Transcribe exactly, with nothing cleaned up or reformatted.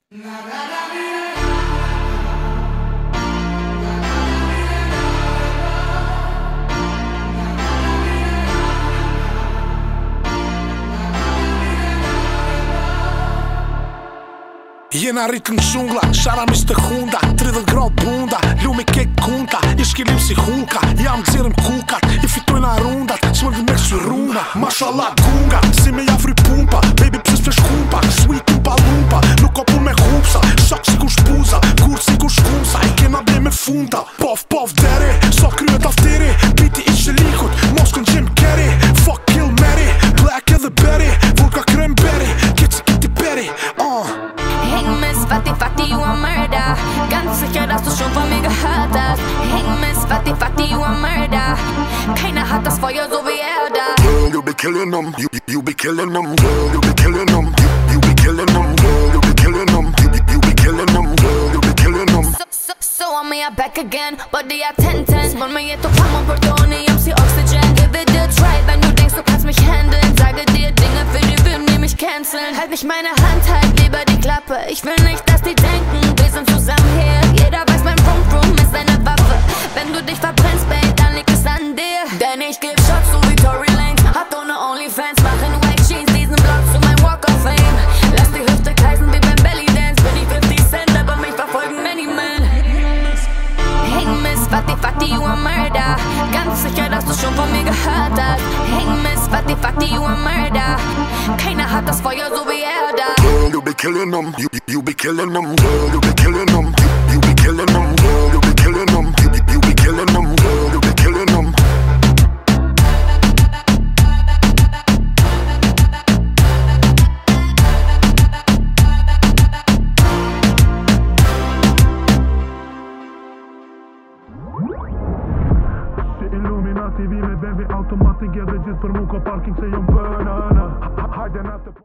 Jena rrit n'xungla, shara mis të hunda tridhjet gradë bunda, lumi kek kunta I shkelim si hulka, jam gzirëm kukat I fitojna rundat, s'mëllë me kësy runa Mashallah gunga, si me jafri pumpa Baby pse s'flesh kumpa, sweet umpa lumpa Nuk ka pun me hupsa, shak si ku shpuza Kur si ku shkumsa, I kena be me funda Pof pof deri, sa kryet afteri Biti I qelikut, moskën Jim Carrey Fuck kill Mary, black edhe berry Vulka cranberry, get si kiti berry uh. Häng miss, fattig, fattig, you a murder Ganz sicher, dass du schon von mir gehört hast Häng miss, fattig, fattig, you a murder Keiner hat das Feuer so wie er da Girl, you be killing them, you, you be killing them Girl, you be killing them, you, you be killing them Girl, you be killing them, you, you be killing them Girl, you be killing them So, so, so I'm here back again Body at ten ten Von mir jetzt auf Hammer, Plutonium, sie Oxygen Give it a try, wenn du denkst, du kannst mich handeln Sage dir Dinge, für die würden die mich canceln Halt nicht meine Hand, halt lieber die Klappe Ich will nicht, dass die denken, wir sind zusammen hier Jeder weiß, mein Pum Pum ist eine Waffe Wenn du dich verbrennst, Babe, dann liegt es an dir Denn ich geb Shots so wie Tory Lanez Hat ohne Onlyfans, machen White Jeans Diesen Block zu meinem Walk of Fame Lass die Hüfte kreisen wie beim Belly Dance Bin ich fifty Cent, aber mich verfolgen many men Häng miss, fattig, fattig, you a murder Ganz sicher, dass du schon von mir gehört hast Häng miss, fattig, fattig, you a murder Keiner hat das Feuer so wie er da Girl, you be killing them, you, you be killing them Girl, you be killing them, you, you be killing them Girl, you be killing them, you, you be killing them Girl, you be killing them Illuminati, vi me beve automatik edhe gjithë për mu ka parking se jom bëna Hajde naftë